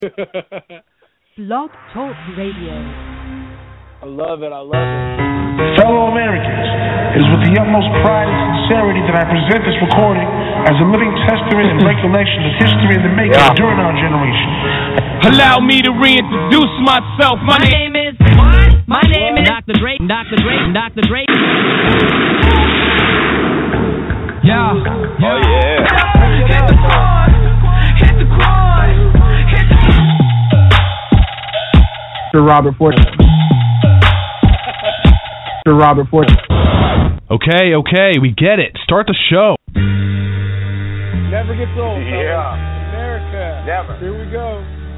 Blog Talk Radio. I love it. I love it. Fellow Americans, it is with the utmost pride and sincerity that I present this recording as a living testament and recollection of history in the making during our generation. Allow me to reintroduce myself. My name is Dr. Dre. Yeah. Oh yeah. Hit the quad. Hit the quad. Hit the. Sir Robert Fortune. Sir Robert Fortune. Okay, we get it. Start the show. Never gets old. Yeah. America. Never. Here we go.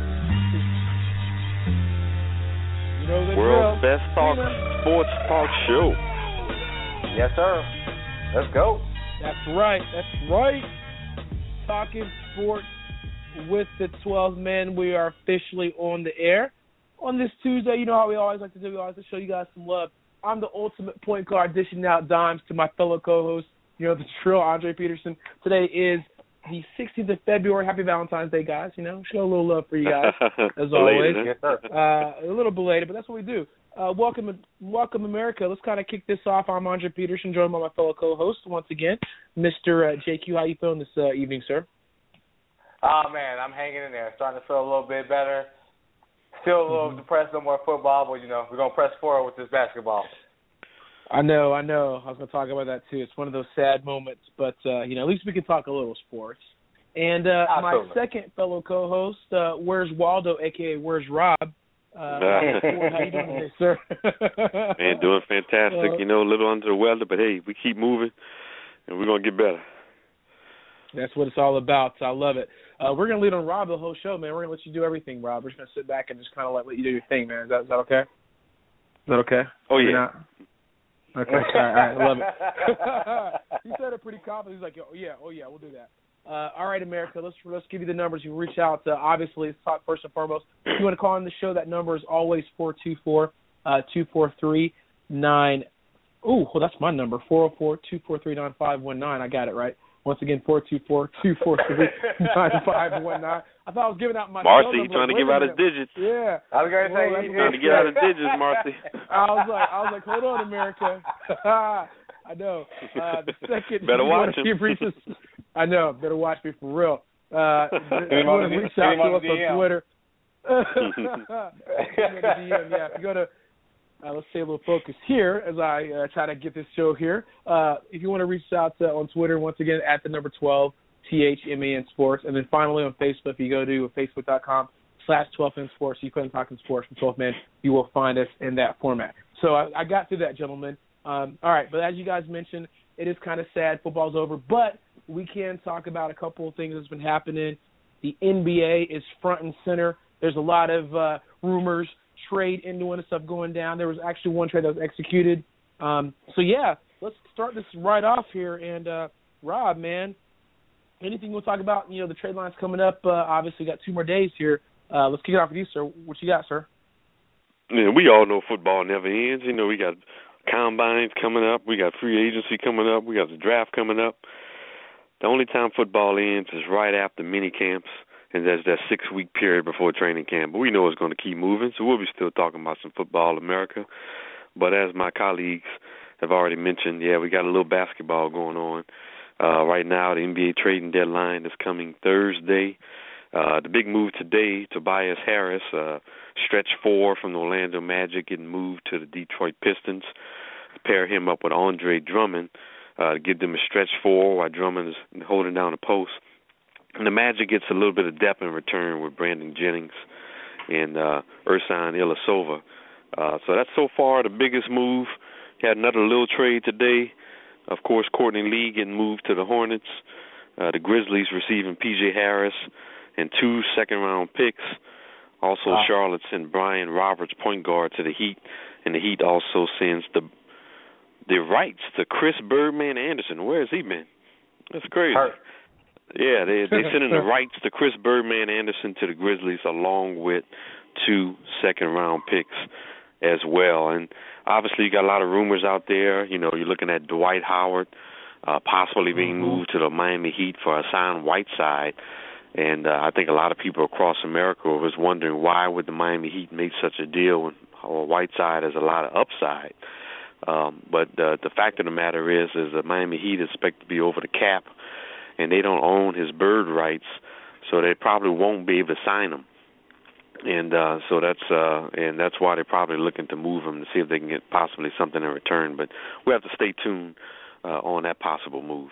You know the World's drill. best sports talk show. Yes, sir. Let's go. That's right. Talking sports with the 12 men. We are officially on the air on this Tuesday. You know how we always like to do. We always like to show you guys some love. I'm the ultimate point guard, dishing out dimes to my fellow co-host, the trill, Andre Peterson. Today is the 16th of February. Happy Valentine's Day, guys. Show a little love for you guys, as always. Yes, sir. A little belated, but that's what we do. Welcome, America. Let's kind of kick this off. I'm Andre Peterson, joined by my fellow co-host once again, Mr. JQ. How you feeling this evening, sir? Oh, man, I'm hanging in there. Starting to feel a little bit better. Still a little depressed, no more football, but, we're going to press forward with this basketball. I know. I was going to talk about that, too. It's one of those sad moments, but, at least we can talk a little sports. And my second fellow co-host, Where's Waldo, a.k.a. Where's Rob? How you doing today, sir? Man, doing fantastic. A little under the weather, but, hey, we keep moving, and we're going to get better. That's what it's all about. I love it. We're going to lead on Rob the whole show, man. We're going to let you do everything, Rob. We're just going to sit back and just kind of let you do your thing, man. Is that okay? Is that okay? Oh, yeah. Okay, all right, I love it. He said it pretty confident. He's like, oh, yeah, we'll do that. All right, America, let's give you the numbers. You can reach out. Obviously, let's talk first and foremost. If you want to call in the show, that number is always 424-243-9. Oh, well, that's my number, 404-243-9519. I got it right. Once again, 424-243-9519. I thought I was giving out my Marcy, he's trying to give out his digits. Yeah. I was going to say, he's trying to get out his digits, Marcy. I was like, hold on, America. I know. The second, better watch him. I know. Better watch me for real. You want to reach out to us on Twitter. Yeah, if you go to, let's stay a little focused here as I try to get this show here. If you want to reach out on Twitter, once again, at the number 12, THMAN Sports. And then finally on Facebook, if you go to facebook.com/12man Sports, you put in Talking Sports from 12 Men, you will find us in that format. So I got through that, gentlemen. All right, but as you guys mentioned, it is kind of sad. Football's over, but we can talk about a couple of things that's been happening. The NBA is front and center. There's a lot of rumors, trade innuendo and stuff going down. There was actually one trade that was executed. Let's start this right off here. And Rob, man, anything we'll talk about? The trade line's coming up. Obviously, got 2 more days here. Let's kick it off with you, sir. What you got, sir? Yeah, we all know football never ends. We got combines coming up. We got free agency coming up. We got the draft coming up. The only time football ends is right after mini camps, and there's that 6-week period before training camp. But we know it's going to keep moving, so we'll be still talking about some football, America. But as my colleagues have already mentioned, we got a little basketball going on. Right now, the NBA trading deadline is coming Thursday. The big move today, Tobias Harris, stretch 4 from the Orlando Magic, getting moved to the Detroit Pistons. Pair him up with Andre Drummond to give them a stretch 4 while Drummond is holding down the post. And the Magic gets a little bit of depth in return with Brandon Jennings and Ersan Ilyasova. So that's so far the biggest move. Had another little trade today. Of course, Courtney Lee getting moved to the Hornets. The Grizzlies receiving P.J. Harris and 2 second-round picks. Also, Charlotte sent Brian Roberts, point guard, to the Heat. And the Heat also sends the rights to Chris Birdman Anderson. Where has he been? That's crazy. Yeah, they sent in the rights to Chris Birdman Anderson to the Grizzlies along with 2 second-round picks as well. And obviously you got a lot of rumors out there. You're looking at Dwight Howard possibly being moved to the Miami Heat for Hassan Whiteside. And I think a lot of people across America was wondering why would the Miami Heat make such a deal when Whiteside has a lot of upside. But the fact of the matter is the Miami Heat expect to be over the cap, and they don't own his bird rights, so they probably won't be able to sign him. And so that's why they're probably looking to move him to see if they can get possibly something in return. But we have to stay tuned on that possible move.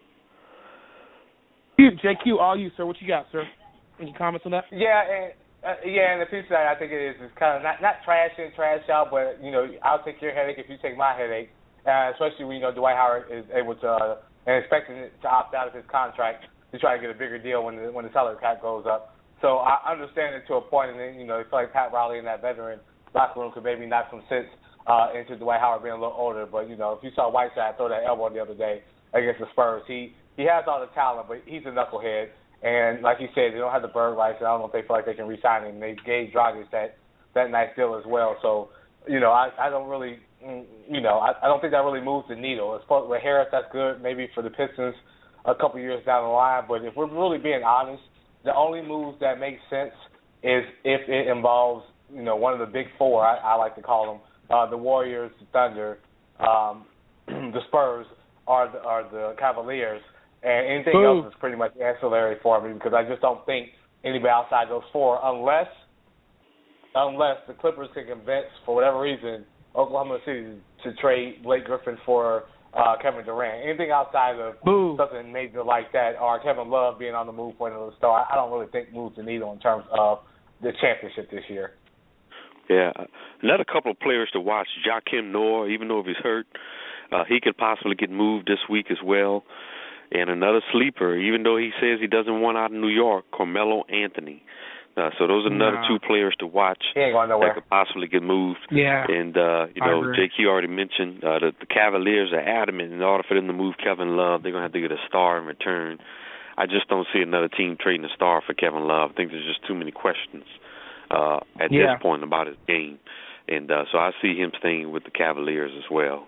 JQ, all you, sir. What you got, sir? Any comments on that? Yeah, and the piece of that I think it is kind of not trash in, trash out, but I'll take your headache if you take my headache. Especially when Dwight Howard is able to and expecting to opt out of his contract to try to get a bigger deal when the salary cap goes up. So I understand it to a point, and then it's like Pat Riley and that veteran locker room could maybe knock some sense into Dwight Howard being a little older. But if you saw Whiteside throw that elbow the other day against the Spurs, he has all the talent, but he's a knucklehead. And like you said, they don't have the bird rights. I don't know if they feel like they can re-sign him. They gave Dragic that nice deal as well. So I don't really, I don't think that really moves the needle. As far as with Harris, that's good maybe for the Pistons a couple years down the line. But if we're really being honest, the only moves that make sense is if it involves, one of the big four, I like to call them, the Warriors, the Thunder, the Spurs, or the Cavaliers, and anything else is pretty much ancillary for me because I just don't think anybody outside those four, unless the Clippers can convince, for whatever reason, Oklahoma City to trade Blake Griffin for Kevin Durant. Anything outside of something major like that, or Kevin Love being on the move for another star, I don't really think moves the needle in terms of the championship this year. Yeah, another couple of players to watch. Joakim Noah, even though if he's hurt, he could possibly get moved this week as well. And another sleeper, even though he says he doesn't want out of New York, Carmelo Anthony. So those are another two players to watch that could possibly get moved. Yeah. And, JQ already mentioned the Cavaliers are adamant in order for them to move Kevin Love, they're going to have to get a star in return. I just don't see another team trading a star for Kevin Love. I think there's just too many questions at this point about his game. And so I see him staying with the Cavaliers as well.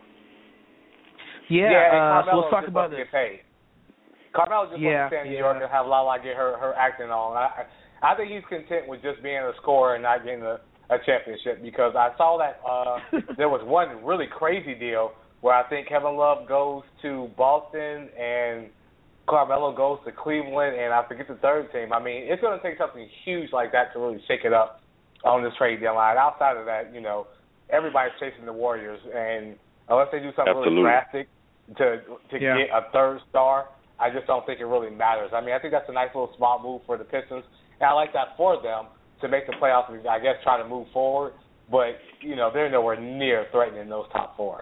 Yeah, so let's talk about this. Carmelo just wants to stay in New York and have Lala get her acting on. I think he's content with just being a scorer and not getting a championship because I saw that there was one really crazy deal where I think Kevin Love goes to Boston and Carmelo goes to Cleveland and I forget the third team. I mean, it's going to take something huge like that to really shake it up on this trade deadline. Outside of that, everybody's chasing the Warriors, and unless they do something really drastic to get a third star, I just don't think it really matters. I mean, I think that's a nice little small move for the Pistons. And I like that for them to make the playoffs and, I guess, try to move forward. But, they're nowhere near threatening those top four.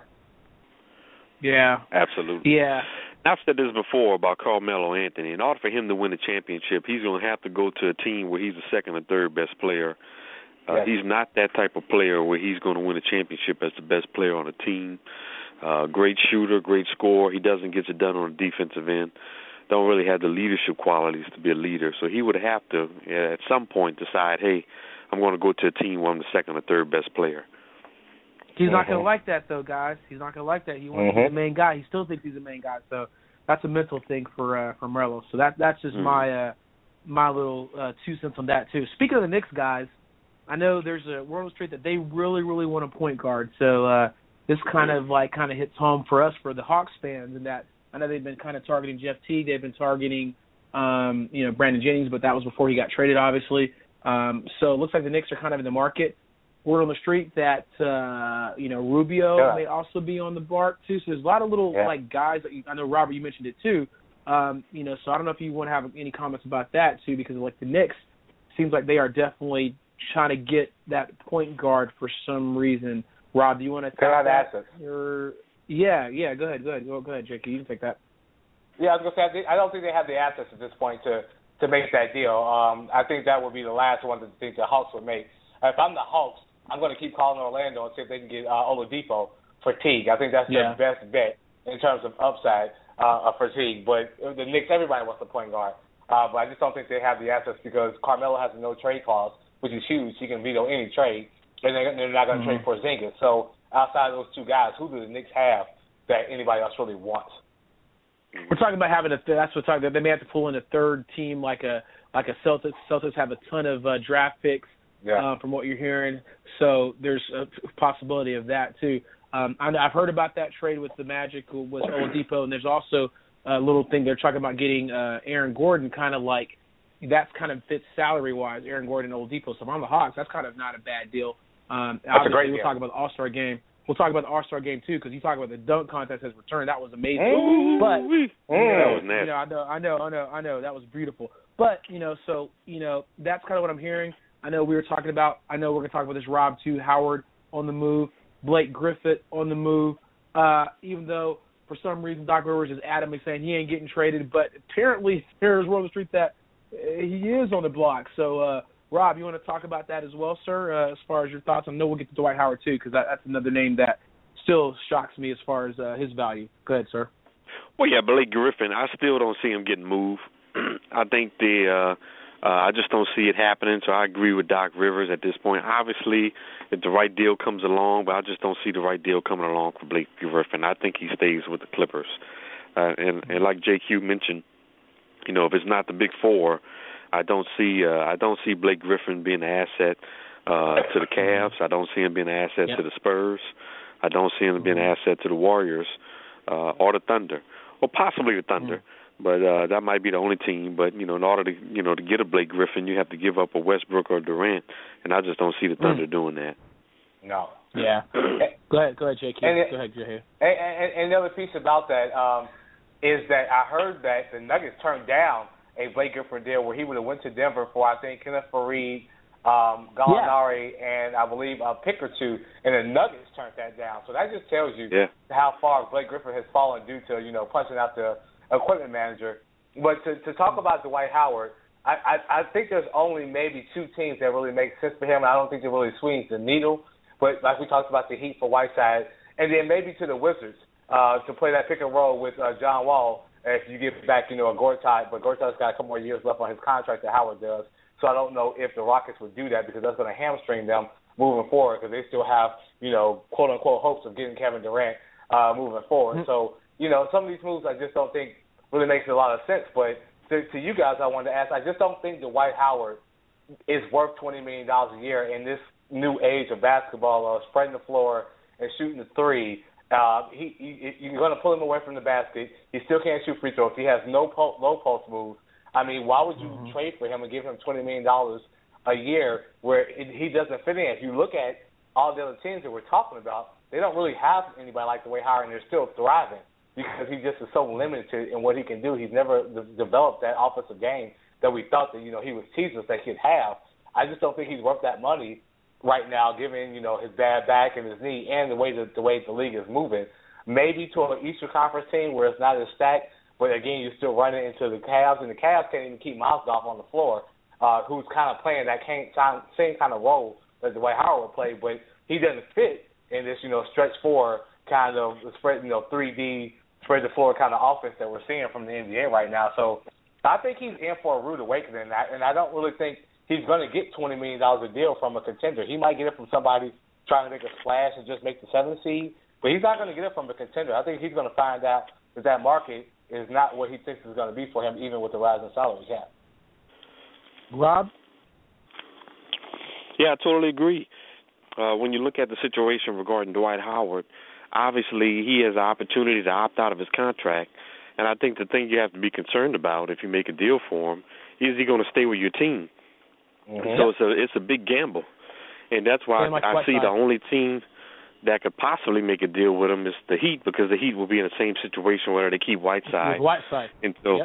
Yeah. Absolutely. Yeah. I've said this before about Carmelo Anthony. In order for him to win a championship, he's going to have to go to a team where he's the second or third best player. He's not that type of player where he's going to win a championship as the best player on the team. Great shooter, great scorer. He doesn't get it done on the defensive end. Don't really have the leadership qualities to be a leader. So he would have to, at some point, decide, hey, I'm going to go to a team where I'm the second or third best player. He's not going to like that, though, guys. He's not going to like that. He wants to be the main guy. He still thinks he's the main guy. So that's a mental thing for Merlo. So that's just my little 2 cents on that, too. Speaking of the Knicks, guys, I know there's a word on the street that they really, really want a point guard. So this kind of hits home for us, for the Hawks fans, in that I know they've been kind of targeting Jeff Teague. They've been targeting, Brandon Jennings, but that was before he got traded, obviously. So it looks like the Knicks are kind of in the market. Word on the street that, Rubio may also be on the bark, too. So there's a lot of little, guys that I know, Robert, you mentioned it, too. So I don't know if you want to have any comments about that, too, because, the Knicks seems like they are definitely trying to get that point guard for some reason. Rob, do you want to take that? Assets. Yeah, go ahead. Go ahead, Jake. You can take that. Yeah, I was going to say, I don't think they have the assets at this point to make that deal. I think that would be the last one that the Hawks would make. If I'm the Hawks, I'm going to keep calling Orlando and see if they can get Oladipo for Teague. I think that's their best bet in terms of upside for Teague. But the Knicks, everybody wants a point guard. But I just don't think they have the assets because Carmelo has a no-trade clause, which is huge. He can veto any trade, and they're not going to trade for Porzingis. So outside of those two guys, who do the Knicks have that anybody else really wants? We're talking about having that's what we're talking about. They may have to pull in a third team, like a like a Celtics. Celtics have a ton of draft picks from what you're hearing, so there's a possibility of that too. I've heard about that trade with the Magic with Oladipo, and there's also a little thing they're talking about getting Aaron Gordon, kind of like that's kind of fits salary-wise, Aaron Gordon and Oladipo. So if I'm the Hawks, that's kind of not a bad deal. That's a great deal. We'll talk about the All-Star game. We'll talk about the All-Star game too, because you talk about the dunk contest has returned. That was amazing. But that was nasty. I know that was beautiful. But so that's kind of what I'm hearing. I know we're going to talk about this Rob too. Howard on the move, Blake Griffin on the move. Even though for some reason Doc Rivers is adamantly saying he ain't getting traded, but apparently there's word on the street that he is on the block. So. Rob, you want to talk about that as well, sir, as far as your thoughts? I know we'll get to Dwight Howard, too, because that's another name that still shocks me as far as his value. Go ahead, sir. Well, yeah, Blake Griffin, I still don't see him getting moved. I think I just don't see it happening, so I agree with Doc Rivers at this point. Obviously, if the right deal comes along, but I just don't see the right deal coming along for Blake Griffin. I think he stays with the Clippers. And like JQ mentioned, if it's not the Big Four, I don't see Blake Griffin being an asset to the Cavs. I don't see him being an asset to the Spurs. I don't see him being an asset to the Warriors or the Thunder, or possibly the Thunder. But that might be the only team. But in order to to get a Blake Griffin, you have to give up a Westbrook or Durant, and I just don't see the Thunder doing that. No. Yeah. Go ahead, JK. Go ahead, JK. And the other piece about that is that I heard that the Nuggets turned down a Blake Griffin deal where he would have went to Denver for, I think, Kenneth Faried, Gallinari, and I believe a pick or two, and the Nuggets turned that down. So that just tells you how far Blake Griffin has fallen due to, punching out the equipment manager. But to talk about Dwight Howard, I think there's only maybe two teams that really make sense for him, and I don't think it really swings the needle. But like we talked about the Heat for Whiteside, and then maybe to the Wizards to play that pick and roll with John Wall. If you give back, a Gortat, but Gortat's got a couple more years left on his contract that Howard does. So I don't know if the Rockets would do that because that's going to hamstring them moving forward because they still have, quote-unquote hopes of getting Kevin Durant moving forward. So, some of these moves I just don't think really makes a lot of sense. But to you guys, I wanted to ask, I just don't think Dwight Howard is worth $20 million a year in this new age of basketball of spreading the floor and shooting the three. You're going to pull him away from the basket. He still can't shoot free throws. He has no low post moves. I mean, why would you trade for him and give him $20 million a year where he doesn't fit in? If you look at all the other teams that we're talking about, they don't really have anybody like Dwight Howard, and they're still thriving because he just is so limited in what he can do. He's never developed that offensive game that we thought that, he was teased us that he'd have. I just don't think he's worth that money right now, given his bad back and his knee, and the way the league is moving. Maybe to an Eastern Conference team where it's not as stacked, but again, you're still running into the Cavs, and the Cavs can't even keep Mozgov on the floor, who's kind of playing that same kind of role that Dwight Howard would play, but he doesn't fit in this stretch four kind of spread 3D spread the floor kind of offense that we're seeing from the NBA right now. So I think he's in for a rude awakening, and I don't really think he's going to get $20 million a deal from a contender. He might get it from somebody trying to make a splash and just make the 7th seed, but he's not going to get it from a contender. I think he's going to find out that market is not what he thinks is going to be for him, even with the rising salary cap. Rob? Yeah, I totally agree. When you look at the situation regarding Dwight Howard, obviously he has the opportunity to opt out of his contract, and I think the thing you have to be concerned about if you make a deal for him is he going to stay with your team. So it's a big gamble, and that's why I see the only team that could possibly make a deal with him is the Heat, because the Heat will be in the same situation where they keep Whiteside. And so,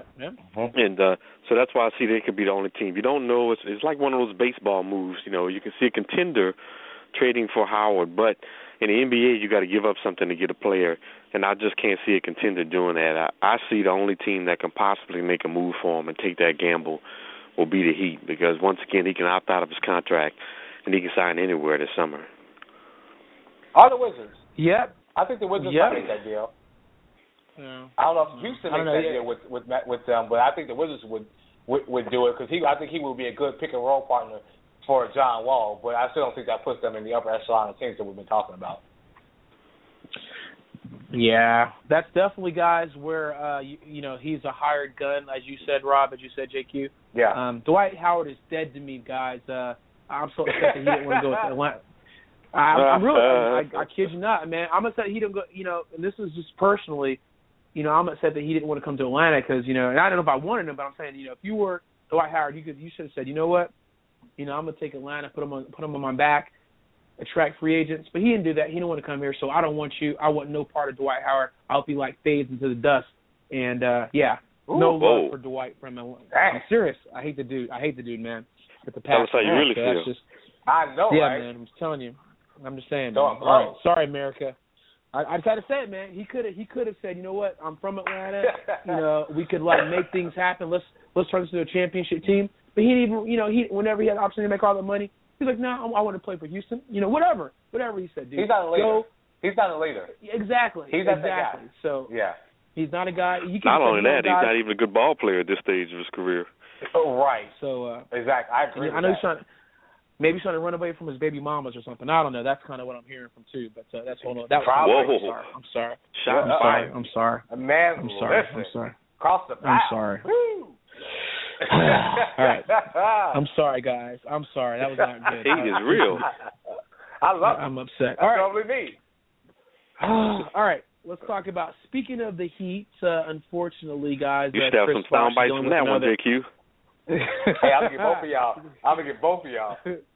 so that's why I see they could be the only team. You don't know. It's like one of those baseball moves. You can see a contender trading for Howard, but in the NBA you got to give up something to get a player, and I just can't see a contender doing that. I see the only team that can possibly make a move for him and take that gamble will be the Heat, because once again he can opt out of his contract and he can sign anywhere this summer. Or the Wizards. Yep. I think the Wizards might make that deal. Yeah. I don't know if Houston makes that deal with them, but I think the Wizards would do it because I think he will be a good pick and roll partner for John Wall, but I still don't think that puts them in the upper echelon of teams that we've been talking about. Yeah, that's definitely guys where he's a hired gun, as you said, Rob, as you said, JQ. Yeah. Dwight Howard is dead to me, guys. I'm so upset that he didn't want to go to Atlanta. I'm really, I kid you not, man. I'm upset he didn't go. And this is just personally, I'm upset that he didn't want to come to Atlanta because, and I don't know if I wanted him, but I'm saying, if you were Dwight Howard, you should have said, you know what, I'm gonna take Atlanta, put him on my back, attract free agents. But he didn't do that. He didn't want to come here, so I don't want you. I want no part of Dwight Howard. I hope he fades into the dust. And no love for Dwight from Atlanta. I'm serious. I hate the dude, man. With the past. Tell us how you really feel. I know, yeah, right? man. I'm just telling you. I'm just saying. No, All right. Sorry, America. I just had to say it, man. He could have said, you know what? I'm from Atlanta. We could make things happen. Let's turn this into a championship team. But he didn't even, whenever he had the opportunity to make all the money, he's like, no, I want to play for Houston. Whatever he said, dude. He's not a leader. He's not a leader. Exactly. He's not that guy. So yeah, he's not a guy. Not only that, he's not even a good ball player at this stage of his career. Oh, right. So exactly, I agree. I know he's trying to run away from his baby mamas or something. I don't know. That's kind of what I'm hearing from too. But that's hold on. That was I'm sorry. I'm sorry. Man, I'm sorry. Listen. I'm sorry. Cross the path. I'm sorry. Woo. All right. I'm sorry, guys. I'm sorry. That was not good. He is real. I love it. I'm upset. That's All right. probably me. All right. Let's talk about, speaking of the Heat, unfortunately, guys. You should have some sound bites from that one, JQ. Hey, I'm going to get both of y'all.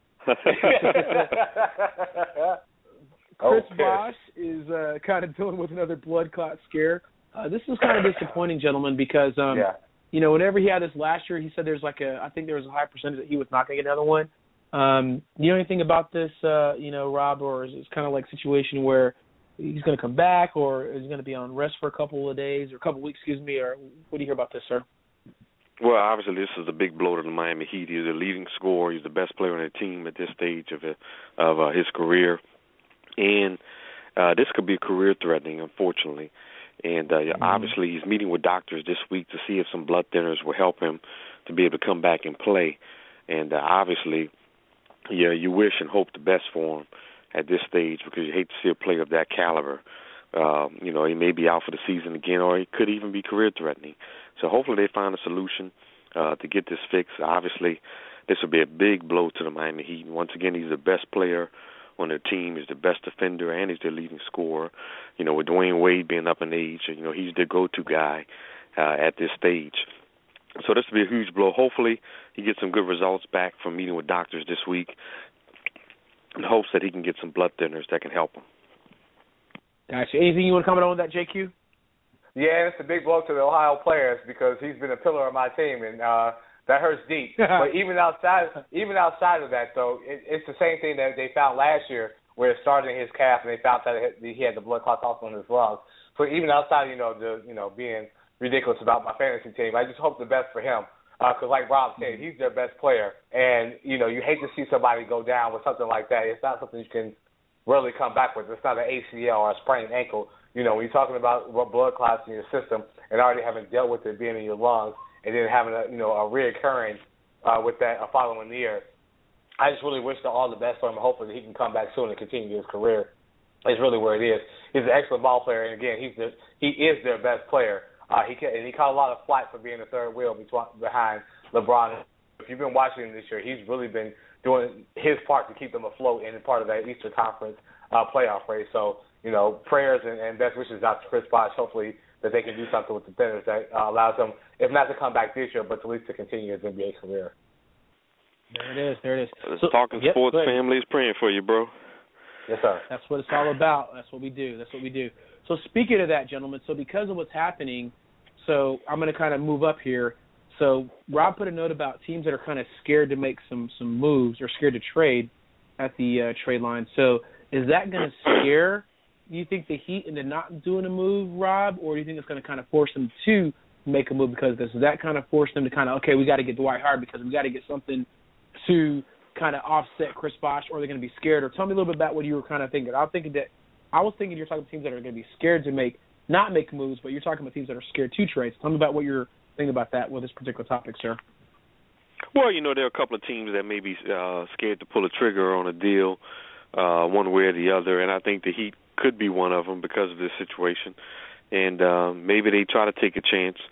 Chris Bosh is kind of dealing with another blood clot scare. This is kind of disappointing, gentlemen, because whenever he had this last year, he said I think there was a high percentage that he was not going to get another one. You know anything about this, Rob, or is it kind of like a situation where he's going to come back, or is he going to be on rest for a couple of days or a couple of weeks, or what do you hear about this, sir? Well, obviously, this is a big blow to the Miami Heat. He's a leading scorer. He's the best player on the team at this stage of his career. And this could be career-threatening, unfortunately. And obviously, he's meeting with doctors this week to see if some blood thinners will help him to be able to come back and play. And obviously, you wish and hope the best for him at this stage, because you hate to see a player of that caliber. He may be out for the season again, or he could even be career-threatening. So hopefully they find a solution to get this fixed. Obviously, this will be a big blow to the Miami Heat. Once again, he's the best player on their team. He's the best defender, and he's their leading scorer. With Dwayne Wade being up in age, he's the go-to guy at this stage. So this will be a huge blow. Hopefully he gets some good results back from meeting with doctors this week, in hopes that he can get some blood thinners that can help him. Gotcha. Anything you want to comment on with that, JQ? Yeah, it's a big blow to the Ohio players, because he's been a pillar of my team, and that hurts deep. But even outside of that, though, it's the same thing that they found last year, where it started in his calf, and they found that he had the blood clots also in his lungs. So even outside, being ridiculous about my fantasy team, I just hope the best for him. Because like Rob said, he's their best player, and you hate to see somebody go down with something like that. It's not something you can really come back with. It's not an ACL or a sprained ankle. When you're talking about blood clots in your system and already having dealt with it being in your lungs, and then having a reoccurring with that following year, I just really wish all the best for him. Hopefully he can come back soon and continue his career. It's really where it is. He's an excellent ball player, and again, he is their best player. He caught a lot of flack for being the third wheel behind LeBron. If you've been watching him this year, he's really been doing his part to keep them afloat and part of that Eastern Conference playoff race. So, prayers and best wishes out to Chris Bosh. Hopefully that they can do something with the thinners that allows him, if not to come back this year, but at least to continue his NBA career. There it is. So, Talking Sports family is praying for you, bro. Yes, sir. That's what it's all about. That's what we do. So speaking of that, gentlemen, so because of what's happening, so I'm going to kind of move up here. So Rob put a note about teams that are kind of scared to make some moves or scared to trade at the trade line. So is that going to scare, do you think, the Heat into not doing a move, Rob, or do you think it's going to kind of force them to make a move because of this? Does that kind of force them to kind of, okay, we got to get Dwight Howard because we got to get something to kind of offset Chris Bosh, or they're going to be scared? Or tell me a little bit about what you were kind of thinking. I was thinking you're talking about teams that are going to be scared to not make moves, but you're talking about teams that are scared to trade. So tell me about what you're thinking about that with this particular topic, sir. Well, there are a couple of teams that may be scared to pull a trigger on a deal one way or the other, and I think the Heat could be one of them because of this situation. And maybe they try to take a chance,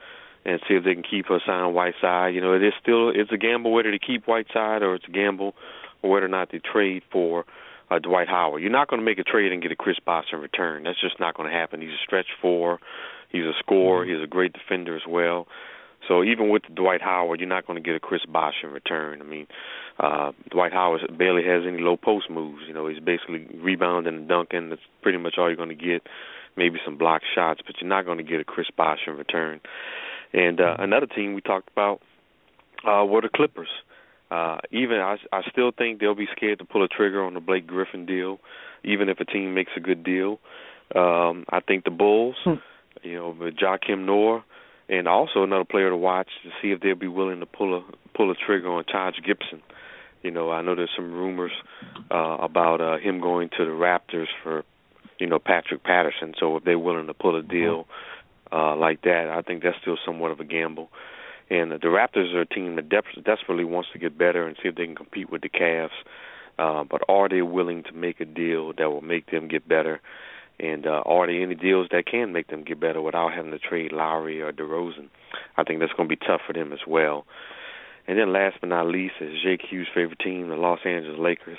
and see if they can keep Hassan Whiteside. It's a gamble whether to keep Whiteside or it's a gamble whether or not to trade for Dwight Howard. You're not going to make a trade and get a Chris Bosh in return. That's just not going to happen. He's a stretch four. He's a scorer. He's a great defender as well. So even with Dwight Howard, you're not going to get a Chris Bosh in return. I mean, Dwight Howard barely has any low post moves. He's basically rebounding and dunking. That's pretty much all you're going to get. Maybe some block shots, but you're not going to get a Chris Bosh in return. And another team we talked about were the Clippers. I still think they'll be scared to pull a trigger on the Blake Griffin deal, even if a team makes a good deal. I think the Bulls, with Joakim Noah, and also another player to watch to see if they'll be willing to pull a trigger on Taj Gibson. I know there's some rumors about him going to the Raptors for, Patrick Patterson. So if they're willing to pull a deal like that, I think that's still somewhat of a gamble. And the Raptors are a team that desperately wants to get better and see if they can compete with the Cavs. But are they willing to make a deal that will make them get better? And are there any deals that can make them get better without having to trade Lowry or DeRozan? I think that's going to be tough for them as well. And then last but not least is Jake Hughes' favorite team, the Los Angeles Lakers.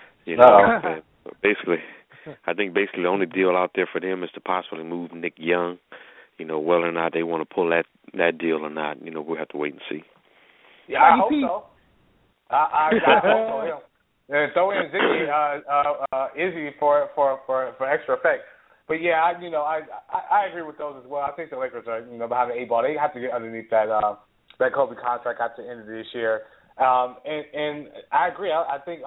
I think basically the only deal out there for them is to possibly move Nick Young. Whether or not they want to pull that deal or not, we'll have to wait and see. Yeah, I hope so. I hope so. Yeah. And throw in Izzy for extra effect. But yeah, I agree with those as well. I think the Lakers are behind the eight ball. They have to get underneath that Kobe contract at the end of this year. And I agree. I think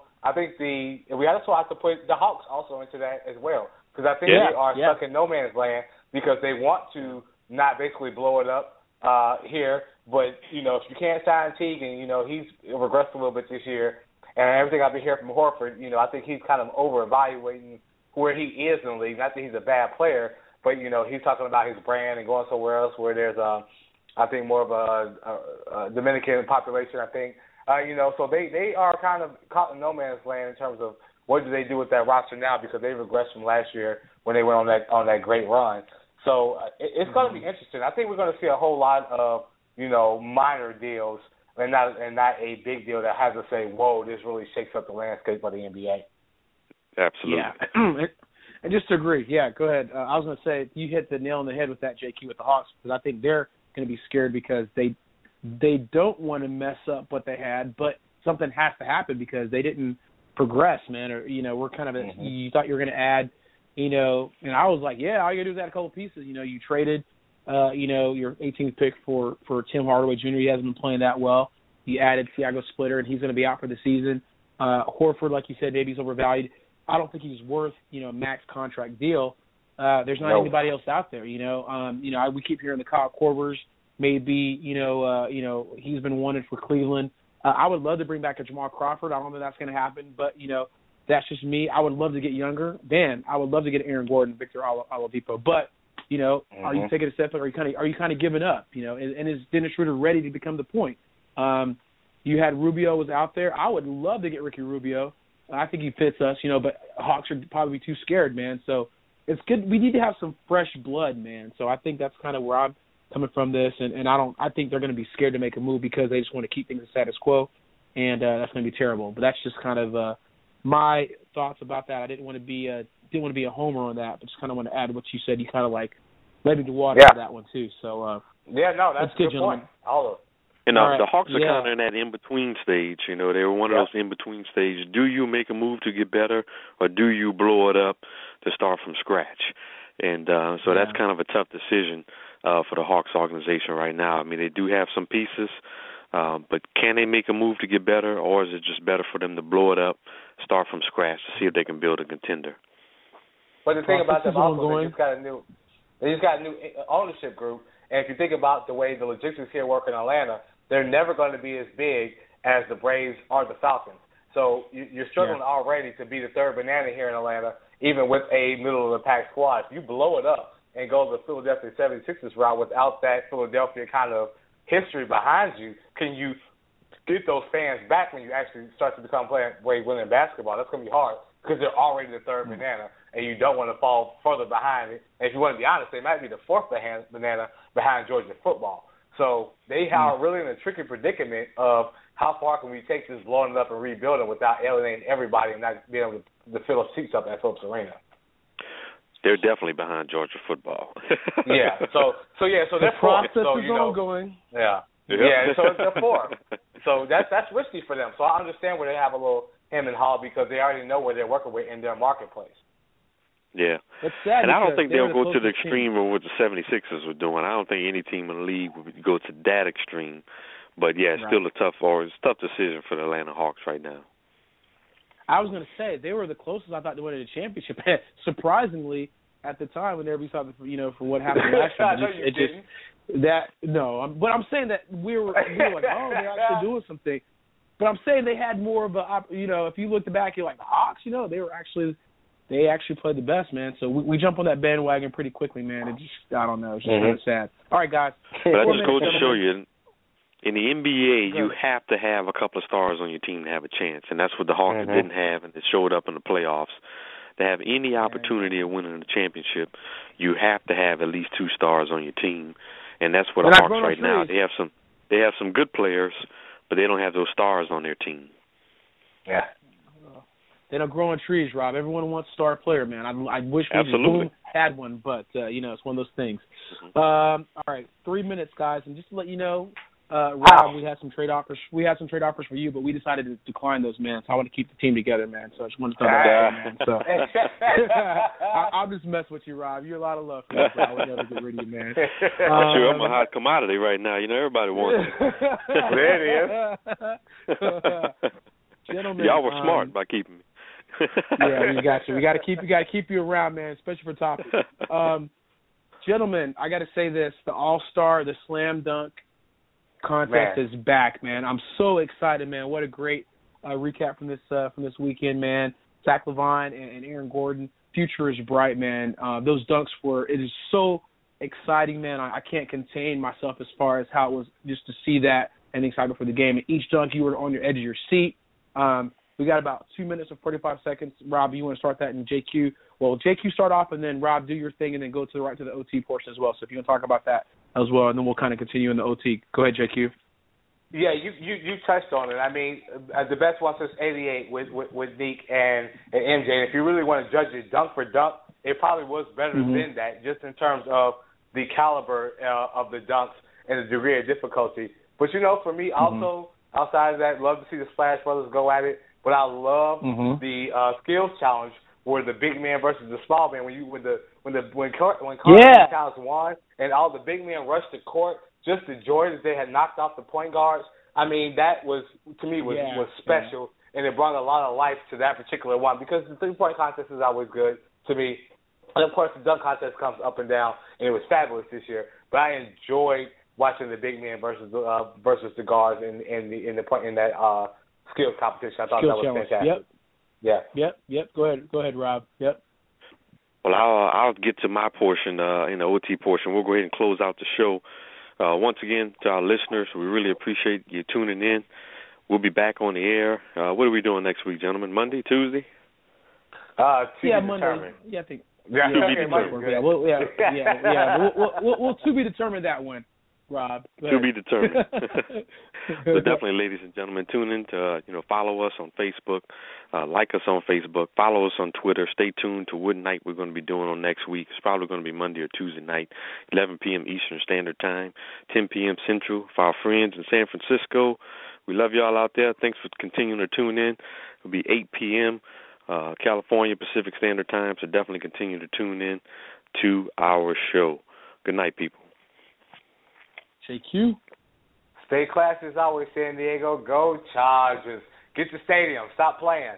we also have to put the Hawks also into that as well, because I think they are stuck in no man's land because they want to not basically blow it up here. But if you can't sign Teague, and he's regressed a little bit this year. And everything I've been hearing from Horford, I think he's kind of over-evaluating where he is in the league. Not that he's a bad player, but, he's talking about his brand and going somewhere else where there's, I think, more of a Dominican population, I think. So they are kind of caught in no man's land in terms of what do they do with that roster now, because they regressed from last year when they went on that great run. So it's going to be interesting. I think we're going to see a whole lot of, minor deals, and not a big deal that has to say, whoa, this really shakes up the landscape of the NBA. Absolutely. Yeah. And just to agree, go ahead. I was going to say, you hit the nail on the head with that, JQ, with the Hawks, because I think they're going to be scared because they don't want to mess up what they had, but something has to happen because they didn't progress, man. Or, we're kind of you thought you were going to add, and I was like, all you got to do is add a couple pieces. You traded your 18th pick for Tim Hardaway Jr. He hasn't been playing that well. You added Thiago Splitter, and he's going to be out for the season. Horford, like you said, maybe he's overvalued. I don't think he's worth, a max contract deal. There's not anybody else out there, we keep hearing the Kyle Korvers, maybe, he's been wanted for Cleveland. I would love to bring back a Jamal Crawford. I don't know if that's going to happen, but, that's just me. I would love to get younger. Dan, I would love to get Aaron Gordon, Victor Oladipo, but are you taking a step back? Are you kind of giving up? And is Dennis Schroeder ready to become the point? You had Rubio was out there. I would love to get Ricky Rubio. I think he fits us, but Hawks are probably too scared, man. So it's good. We need to have some fresh blood, man. So I think that's kind of where I'm coming from this, and I think they're going to be scared to make a move because they just want to keep things the status quo, and that's going to be terrible. But that's just kind of my thoughts about that. I didn't want to be a homer on that, but just kind of want to add what you said. You kind of like led me to water on that one too. So that's a good point. All of it. And the Hawks are kind of in that in-between stage. They were one of those in-between stages. Do you make a move to get better, or do you blow it up to start from scratch? And so that's kind of a tough decision for the Hawks organization right now. I mean, they do have some pieces, but can they make a move to get better, or is it just better for them to blow it up, start from scratch to see if they can build a contender? But the thing about them also, they just got a new ownership group, and if you think about the way the logistics here work in Atlanta, they're never going to be as big as the Braves or the Falcons. So you're struggling already to be the third banana here in Atlanta, even with a middle-of-the-pack squad. If you blow it up and go the Philadelphia 76ers route without that Philadelphia kind of history behind you, can you get those fans back when you actually start to become winning basketball. That's going to be hard because they're already the third banana, and you don't want to fall further behind it. And if you want to be honest, they might be the fourth banana behind Georgia football. So they are really in a tricky predicament of how far can we take this blowing it up and rebuilding without alienating everybody and not being able to fill the seats up at Phillips Arena. They're definitely behind Georgia football. Yeah. So they're the fourth. process So is ongoing. Yeah. Yep. Yeah. So they're fourth. So that's risky for them. So I understand where they have a little hem and haw because they already know where they're working with in their marketplace. Yeah. It's sad, and I don't think they'll go to the closest extreme of what the 76ers were doing. I don't think any team in the league would go to that extreme. But, yeah, it's still a tough decision for the Atlanta Hawks right now. I was going to say, they were the closest I thought to winning the championship. Surprisingly, at the time, when everybody thought, for what happened last year. But I'm saying that we were like, oh, they're actually doing something. But I'm saying they had more of a, if you look back, you're like, the Hawks, they actually played the best, man. So we jump on that bandwagon pretty quickly, man. It just, I don't know, it's just kind of sad. All right, guys. But I just go to show you, in the NBA, you have to have a couple of stars on your team to have a chance, and that's what the Hawks didn't have, and it showed up in the playoffs. To have any opportunity of winning the championship, you have to have at least 2 stars on your team, and that's what the Hawks right now. They have some good players, but they don't have those stars on their team. Yeah. They don't grow on trees, Rob. Everyone wants a star player, man. I wish we had one, but, it's one of those things. All right, 3 minutes, guys, and just to let you know, Rob, we had some trade offers. We had some trade offers for you, but we decided to decline those, man. So I want to keep the team together, man. So I just wanted to talk about that, man. So I'll just mess with you, Rob. You're a lot of love for me, bro. I would never get rid of you, man. I'm a hot commodity right now. Everybody wants it. There it is. Gentlemen, y'all were smart by keeping me. Yeah, we got you. We got to keep you around, man, especially for topics. Gentlemen, I got to say this: the All-Star, the Slam Dunk contest is back, man. I'm so excited, man. What a great recap from this weekend, man. Zach LaVine and Aaron Gordon. Future is bright, man. Those dunks it is so exciting, man. I can't contain myself as far as how it was just to see that and the excitement for the game. And each dunk, you were on your edge of your seat. We got about 2 minutes and 45 seconds. Rob, you want to start that in JQ? Well, JQ start off, and then Rob, do your thing, and then go to the OT portion as well. So if you want to talk about that as well, and then we'll kind of continue in the OT. Go ahead, JQ. Yeah, you touched on it. I mean, the best one since '88 with Neek and MJ. And if you really want to judge it dunk for dunk, it probably was better than that, just in terms of the caliber of the dunks and the degree of difficulty. But for me, also outside of that, love to see the Splash Brothers go at it. But I love the skills challenge where the big man versus the small man. When Carson Towns won and all the big men rushed the court, just the joy that they had knocked off the point guards. I mean, that was to me was special, and it brought a lot of life to that particular one because the 3-point contest is always good to me. And of course, the dunk contest comes up and down, and it was fabulous this year. But I enjoyed watching the big man versus the guards in that skills competition. I thought that was fantastic. Yep. Go ahead, Rob. Yep. Well, I'll get to my portion in the OT portion. We'll go ahead and close out the show. Once again, to our listeners, we really appreciate you tuning in. We'll be back on the air. What are we doing next week, gentlemen? Monday, Tuesday? Monday. Yeah, I think. Yeah, to be determined. We'll to be determined that one, Rob. To be determined. So definitely, ladies and gentlemen, tune in to follow us on Facebook, like us on Facebook, follow us on Twitter. Stay tuned to what night we're going to be doing on next week. It's probably going to be Monday or Tuesday night, 11 p.m. Eastern Standard Time, 10 p.m. Central. For our friends in San Francisco, we love y'all out there. Thanks for continuing to tune in. It'll be 8 p.m. California Pacific Standard Time, so definitely continue to tune in to our show. Good night, people. JQ. Stay classy as always, San Diego. Go Chargers. Get the stadium. Stop playing.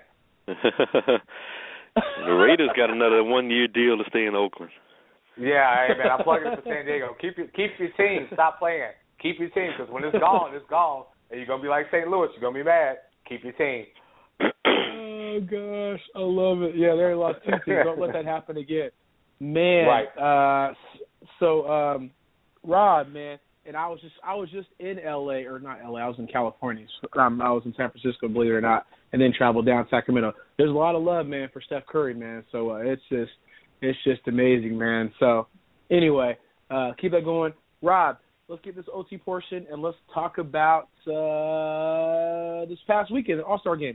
The Raiders got another 1-year deal to stay in Oakland. Yeah, hey, man, I'm plugging it for San Diego. Keep your team. Stop playing. Keep your team, because when it's gone, it's gone. And you're going to be like St. Louis. You're going to be mad. Keep your team. Oh, gosh. I love it. Yeah, they lost 2 teams. Don't let that happen again. Man. Right. So, Rob, man, and I was just in LA, or not LA, I was in California. I was in San Francisco, believe it or not, and then traveled down to Sacramento. There's a lot of love, man, for Steph Curry, man. So it's just amazing, man. So anyway, keep that going. Rob, let's get this OT portion and let's talk about this past weekend, the All-Star game.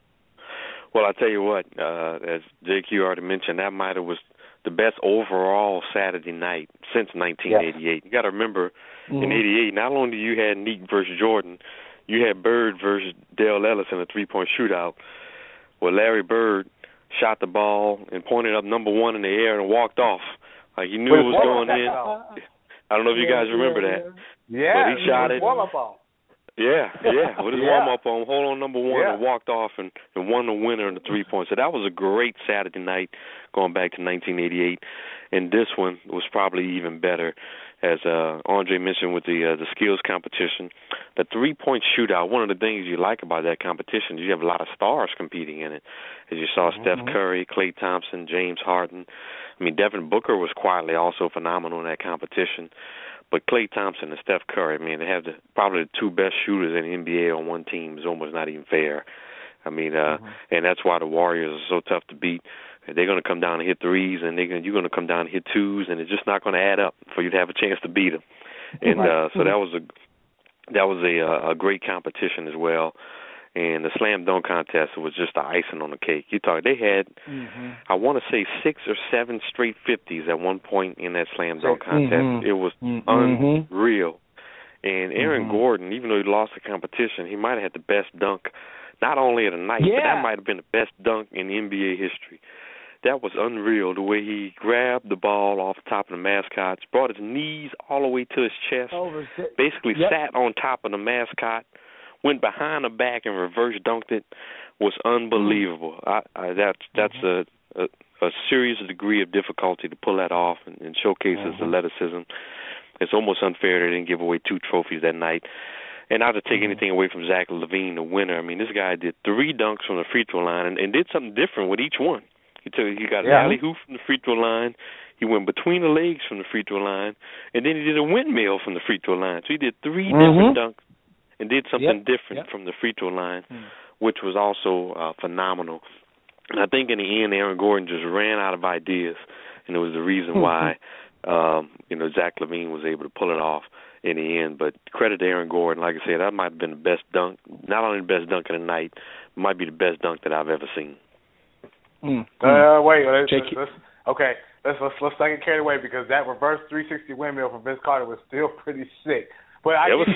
Well, I tell you what, as JQ already mentioned, that might have was the best overall Saturday night since 1988. Yes. You got to remember, in '88, not only you had Neek versus Jordan, you had Bird versus Dale Ellis in a three-point shootout, where Larry Bird shot the ball and pointed up number one in the air and walked off. Like he knew it was going in. I don't know if you guys remember that. Yeah, but he shot it. Warm-up on. Yeah, with his warm-up on, hold on number one, and walked off and won the winner in the three-point. So that was a great Saturday night going back to 1988. And this one was probably even better, as Andre mentioned with the skills competition. The three-point shootout, one of the things you like about that competition is you have a lot of stars competing in it. As you saw Steph Curry, Klay Thompson, James Harden. I mean, Devin Booker was quietly also phenomenal in that competition. But Klay Thompson and Steph Curry, I mean, they have probably the two best shooters in the NBA on one team. It's almost not even fair. I mean, and that's why the Warriors are so tough to beat. They're going to come down and hit threes, and you're going to come down and hit twos, and it's just not going to add up for you to have a chance to beat them. And so that was a great competition as well. And the slam dunk contest was just the icing on the cake. You thought they had, I want to say 6 or 7 straight 50s at one point in that slam dunk contest. It was unreal. And Aaron Gordon, even though he lost the competition, he might have had the best dunk, not only of the night, but that might have been the best dunk in NBA history. That was unreal, the way he grabbed the ball off the top of the mascots, brought his knees all the way to his chest, basically sat on top of the mascot, went behind the back and reverse dunked it, was unbelievable. That's a serious degree of difficulty to pull that off and showcase his athleticism. It's almost unfair they didn't give away 2 trophies that night. And not to take anything away from Zach LaVine, the winner. I mean, this guy did 3 dunks from the free throw line and did something different with each one. He got an alley-oop from the free throw line. He went between the legs from the free throw line. And then he did a windmill from the free throw line. So he did 3 different dunks and did something different from the free throw line, which was also phenomenal. And I think in the end, Aaron Gordon just ran out of ideas, and it was the reason why, Zach LaVine was able to pull it off in the end. But credit to Aaron Gordon. Like I said, that might have been the best dunk, not only the best dunk of the night, it might be the best dunk that I've ever seen. Let's not get carried away, because that reverse 360 windmill from Vince Carter was still pretty sick. But that was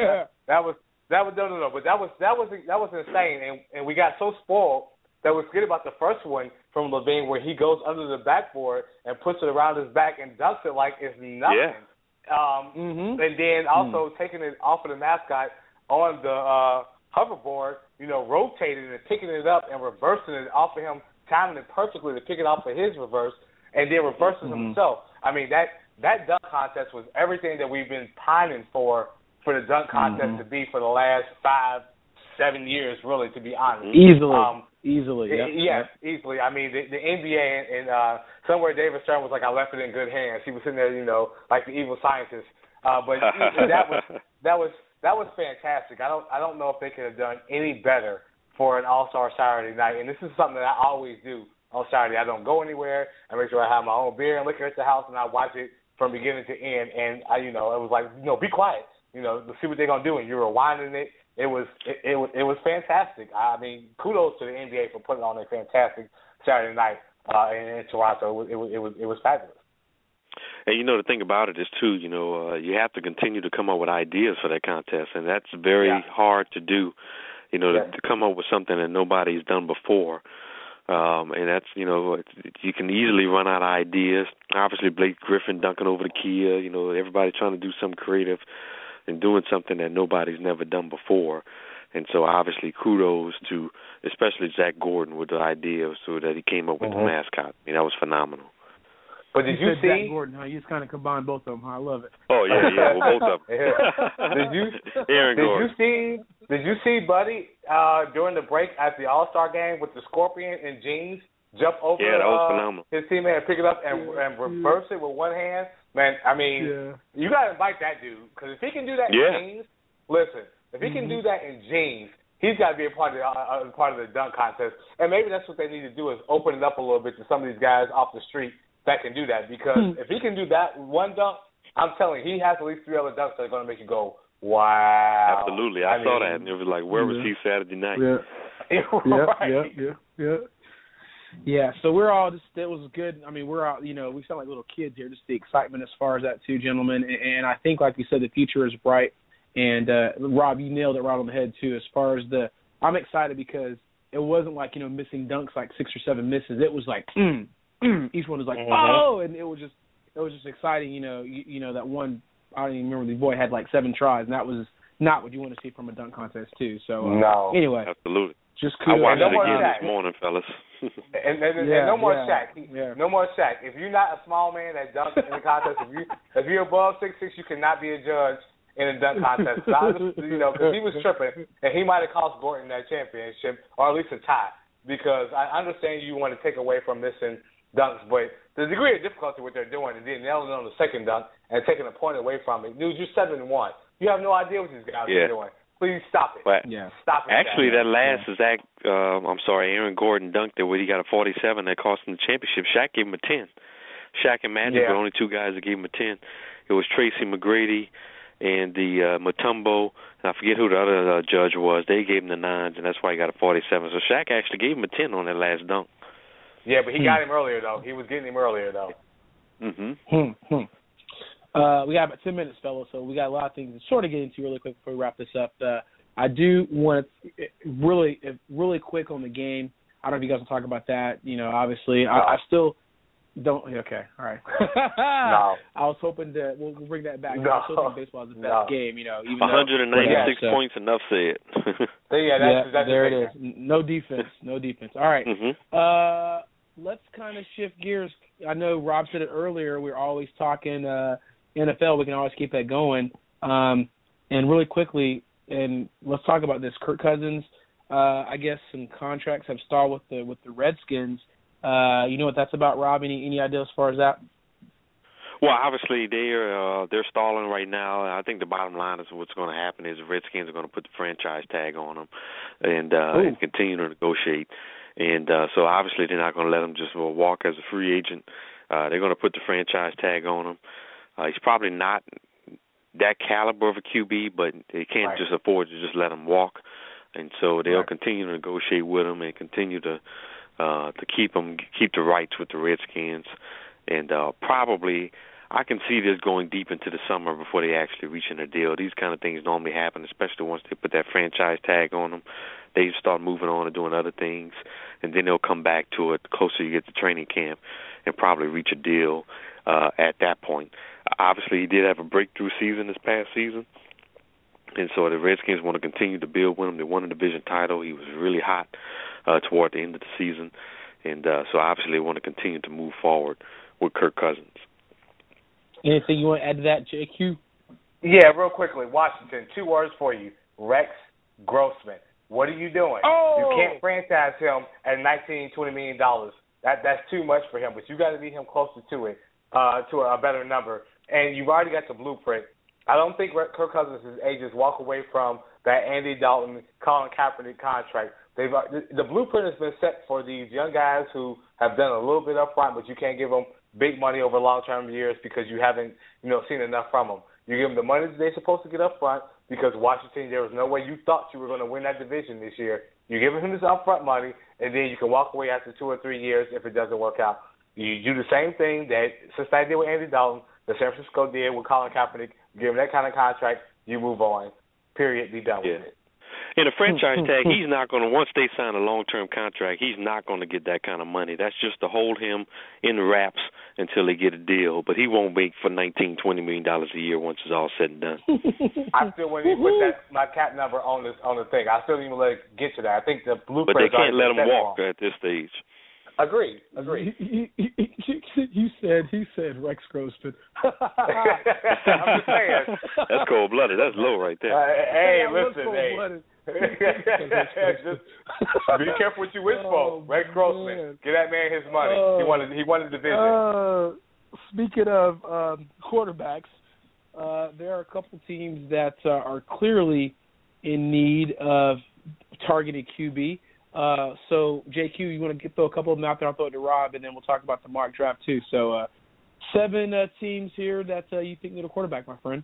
insane, and we got so spoiled that we forget about the first one from LaVine, where he goes under the backboard and puts it around his back and dunks it like it's nothing. And then also taking it off of the mascot on the hoverboard, rotating it and picking it up and reversing it off of him, timing it perfectly to pick it off of his reverse, and then reverses himself. I mean, that dunk contest was everything that we've been pining for the dunk contest to be for the last 5-7 years, really, to be honest. Easily. Yes, easily. I mean, the NBA and somewhere David Stern was like, I left it in good hands. He was sitting there, like the evil scientist. But that was fantastic. I don't know if they could have done any better for an All-Star Saturday night. And this is something that I always do on Saturday. I don't go anywhere. I make sure I have my own beer and liquor at the house, and I watch it from beginning to end. And it was like, be quiet. To see what they're gonna do. And you're rewinding it. It was fantastic. I mean, kudos to the NBA for putting on a fantastic Saturday night in Toronto. It was fabulous. And the thing about it is too, you have to continue to come up with ideas for that contest, and that's very hard to do. To come up with something that nobody's done before. And that's, you can easily run out of ideas. Obviously, Blake Griffin dunking over the Kia, everybody trying to do something creative and doing something that nobody's never done before. And so, obviously, kudos to especially Zach Gordon with the idea so that he came up with the mascot. I mean, that was phenomenal. But did you see Zach Gordon? Huh? You just kind of combined both of them. Huh? I love it. Oh yeah, well, both of them. Did you see Buddy during the break at the All-Star game with the scorpion in jeans jump over that was phenomenal. his teammate and pick it up and reverse it with one hand Man, I mean, you got to invite that dude, because if he can do that in jeans, listen, if he can do that in jeans, he's got to be a part of the dunk contest. And maybe that's what they need to do, is open it up a little bit to some of these guys off the street that can do that. Because if he can do that one dunk, I'm telling you, he has at least 3 other dunks that are going to make you go, wow. Absolutely. I saw that, and it was like, where was he Saturday night? Yeah, so we're all just, it was good. I mean, we're all, we sound like little kids here, just the excitement as far as that too, gentlemen. And I think, like you said, the future is bright. And, Rob, you nailed it right on the head too, as far as I'm excited because it wasn't like, missing dunks, like 6 or 7 misses. It was like, each one was like, oh, and it was just exciting, that one, I don't even remember, the boy had like 7 tries, and that was not what you want to see from a dunk contest too. So, anyway. Absolutely. Just kudos. I watched it again this morning, fellas. and no more Shaq. No more Shaq. If you're not a small man that dunks in the contest, if you're above 6'6", you cannot be a judge in a dunk contest. Because he was tripping, and he might have cost Gordon that championship, or at least a tie. Because I understand you want to take away from missing dunks, but the degree of difficulty what they're doing, and then nailing on the second dunk and taking a point away from it, dude, you're 7-1. You have no idea what these guys are doing. Please stop it. But stop it. Actually, that last is Aaron Gordon dunked it where he got a 47 that cost him the championship. Shaq gave him a 10. Shaq and Magic were the only 2 guys that gave him a 10. It was Tracy McGrady and the Mutombo, and I forget who the other judge was. They gave him the 9s, and that's why he got a 47. So Shaq actually gave him a 10 on that last dunk. Yeah, but he got him earlier, though. He was getting him earlier, though. We got about 10 minutes, fellas, so we got a lot of things to sort of get into really quick before we wrap this up. I do want to really quick on the game. I don't know if you guys will talk about that. Obviously, I still don't. Okay, all right. No. I was hoping that we'll bring that back. I still think baseball is the best game. Even 196 points, enough said. That's there it is. No defense. All right. Let's kind of shift gears. I know Rob said it earlier. We're always talking NFL. We can always keep that going. And really quickly, and let's talk about this. Kirk Cousins, I guess some contracts have stalled with the Redskins. You know what that's about, Rob? Any idea as far as that? Well, obviously they're stalling right now. I think the bottom line is what's going to happen is the Redskins are going to put the franchise tag on them and continue to negotiate. And so obviously they're not going to let him just walk as a free agent. They're going to put the franchise tag on him. He's probably not that caliber of a QB, but they can't just afford to just let him walk. And so they'll continue to negotiate with him and continue to keep the rights with the Redskins. And probably I can see this going deep into the summer before they actually reach in a deal. These kind of things normally happen, especially once they put that franchise tag on them. They start moving on and doing other things, and then they'll come back to it closer you get to training camp and probably reach a deal at that point. Obviously, he did have a breakthrough season this past season, and so the Redskins want to continue to build with him. They won a division title. He was really hot toward the end of the season, and so obviously they want to continue to move forward with Kirk Cousins. Anything you want to add to that, JQ? Yeah, real quickly. Washington, 2 words for you. Rex Grossman. What are you doing? You can't franchise him at $19, $20 million. That's too much for him, but you got to beat him closer to it, to a better number. And you've already got the blueprint. I don't think Kirk Cousins' agents walk away from that Andy Dalton, Colin Kaepernick contract. The blueprint has been set for these young guys who have done a little bit up front, but you can't give them big money over long-term years because you haven't, seen enough from them. You give them the money that they're supposed to get up front because Washington, there was no way you thought you were going to win that division this year. You give them this upfront money, and then you can walk away after 2 or 3 years if it doesn't work out. You do the same thing that Cincinnati did with Andy Dalton, the San Francisco did with Colin Kaepernick. Give him that kind of contract, you move on. Period. Be done with it. In a franchise tag, he's not going to, once they sign a long-term contract, he's not going to get that kind of money. That's just to hold him in the wraps until they get a deal. But he won't make for $19, $20 million a year once it's all said and done. I still wouldn't even put my cap number on the thing. I still didn't even let it get to that. I think the blueprint. But they can't let him walk at this stage. Agreed. He said Rex Grossman. I'm just saying. That's cold-blooded. That's low right there. Hey, listen, hey. Just be careful what you wish for. Rex Grossman. Give that man his money. He wanted the division. speaking of quarterbacks, there are a couple teams that are clearly in need of targeted QB. So, JQ, you want to throw a couple of them out there? I'll throw it to Rob, and then we'll talk about the mock draft too. So, 7 teams here that you think need a quarterback, my friend.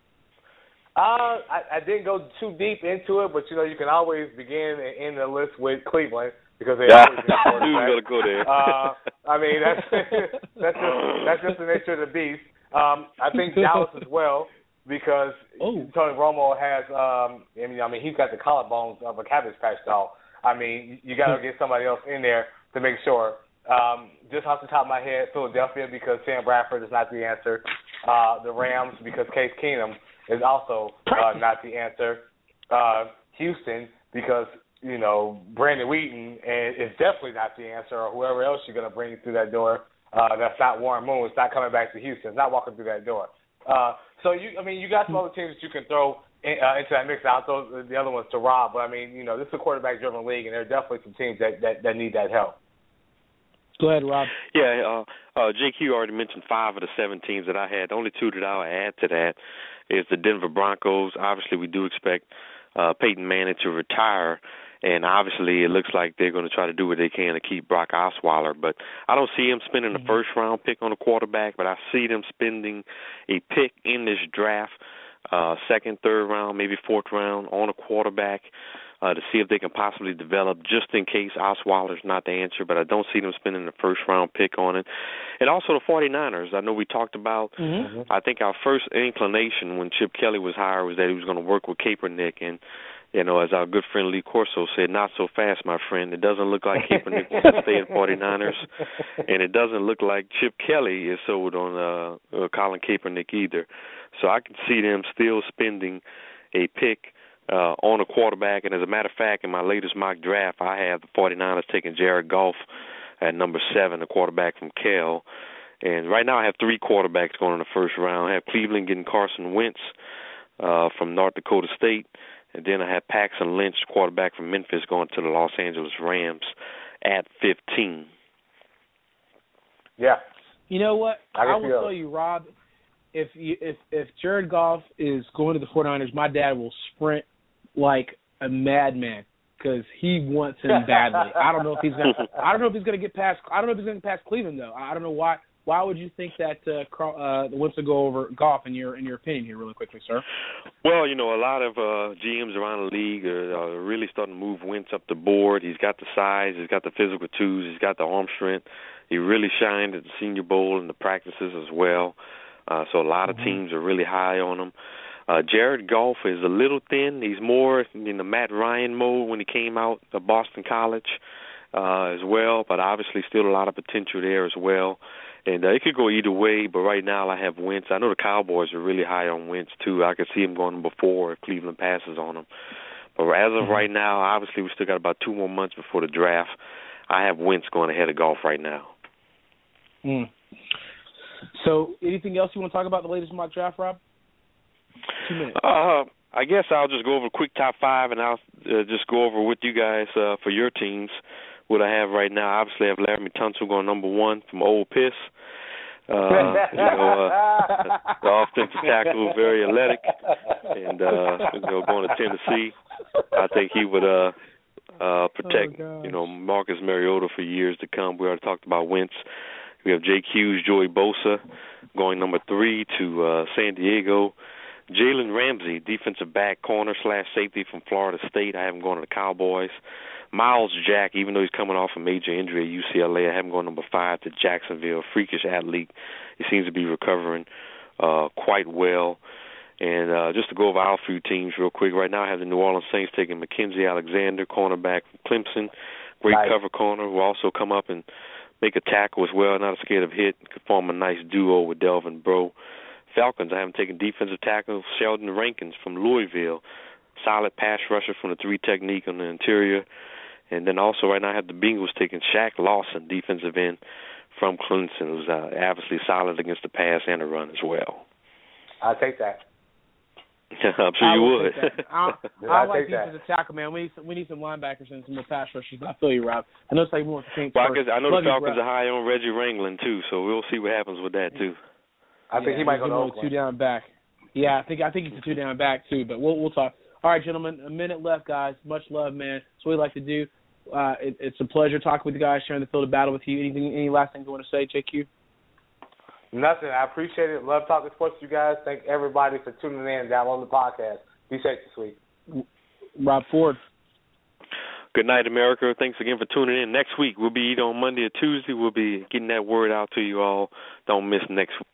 I didn't go too deep into it, but you can always begin and end the list with Cleveland because they always get a quarterback. Dude's gonna go there. I mean, that's just the nature of the beast. I think Dallas as well because Tony Romo has. He's got the collarbones of a Cabbage Patch doll. I mean, you got to get somebody else in there to make sure. Just off the top of my head, Philadelphia because Sam Bradford is not the answer. The Rams because Case Keenum is also not the answer. Houston because, Brandon Wheaton is definitely not the answer, or whoever else you're going to bring through that door. That's not Warren Moon. It's not coming back to Houston. It's not walking through that door. You got some other teams that you can throw into that mix. I'll throw the other ones to Rob. But, this is a quarterback-driven league, and there are definitely some teams that need that help. Go ahead, Rob. Yeah, JQ already mentioned 5 of the 7 teams that I had. The only 2 that I'll add to that is the Denver Broncos. Obviously, we do expect Peyton Manning to retire, and obviously it looks like they're going to try to do what they can to keep Brock Osweiler. But I don't see him spending a first-round pick on a quarterback, but I see them spending a pick in this draft, second, third round, maybe fourth round, on a quarterback to see if they can possibly develop just in case Osweiler's not the answer, but I don't see them spending the first-round pick on it. And also the 49ers. I know we talked about, I think our first inclination when Chip Kelly was hired was that he was going to work with Kaepernick, and as our good friend Lee Corso said, not so fast, my friend. It doesn't look like Kaepernick wants to stay in 49ers, and it doesn't look like Chip Kelly is sold on Colin Kaepernick either. So I can see them still spending a pick on a quarterback, and as a matter of fact, in my latest mock draft, I have the 49ers taking Jared Goff at number 7, the quarterback from Cal. And right now I have 3 quarterbacks going in the first round. I have Cleveland getting Carson Wentz from North Dakota State, and then I have Paxton Lynch, quarterback from Memphis, going to the Los Angeles Rams at 15. Yeah. You know what? I will tell you, Rob, if Jared Goff is going to the 49ers, my dad will sprint like a madman because he wants him badly. I don't know if he's going to get past. I don't know if he's going to get past Cleveland though. I don't know why. Why would you think that Wentz will go over Goff in your opinion here, really quickly, sir? Well, a lot of GMs around the league are really starting to move Wentz up the board. He's got the size, he's got the physical tools, he's got the arm strength. He really shined at the Senior Bowl and the practices as well. So a lot of teams are really high on him. Jared Goff is a little thin. He's more in the Matt Ryan mode when he came out of Boston College as well, but obviously still a lot of potential there as well. And it could go either way, but right now I have Wentz. I know the Cowboys are really high on Wentz, too. I could see him going before if Cleveland passes on him. But as of right now, obviously we still got about 2 more months before the draft. I have Wentz going ahead of Goff right now. So anything else you want to talk about the latest mock draft, Rob? 2 minutes. I guess I'll just go over a quick top 5, and I'll just go over with you guys for your teams what I have right now. Obviously, I have Laramie Tunsil going number 1 from Ole Miss. The offensive tackle, very athletic, and going to Tennessee. I think he would protect Marcus Mariota for years to come. We already talked about Wentz. We have Jake Hughes, Joey Bosa going number 3 to San Diego. Jalen Ramsey, defensive back, corner/safety from Florida State. I have him going to the Cowboys. Miles Jack, even though he's coming off a major injury at UCLA, I have him going number 5 to Jacksonville. Freakish athlete. He seems to be recovering quite well. And just to go over our few teams real quick, right now I have the New Orleans Saints taking Mackenzie Alexander, cornerback from Clemson. Great cover corner. Will also come up and make a tackle as well, not scared of hit. Could form a nice duo with Delvin Breaux. Falcons, I have them taking defensive tackle Sheldon Rankins from Louisville. Solid pass rusher from the 3 technique on the interior. And then also right now I have the Bengals taking Shaq Lawson, defensive end from Clemson, who's obviously solid against the pass and the run as well. I'll take that. I'm sure you would. I like defensive tackle, man. We need some linebackers and some more pass rushers. I feel you, Rob. I know it's like more of the Saints. Well, I know the Falcons are high on Reggie Rangland too, so we'll see what happens with that too. I think he might go to Oakland. 2 down back. Yeah, I think he's a 2 down back too. But we'll talk. All right, gentlemen, a minute left, guys. Much love, man. That's what we like to do. It's a pleasure talking with you guys, sharing the field of battle with you. Any last things you want to say, JQ? Nothing. I appreciate it. Love talking sports with you guys. Thank everybody for tuning in and downloading the podcast. Be safe this week. Rob Ford. Good night, America. Thanks again for tuning in. Next week, we'll be either on Monday or Tuesday. We'll be getting that word out to you all. Don't miss next week.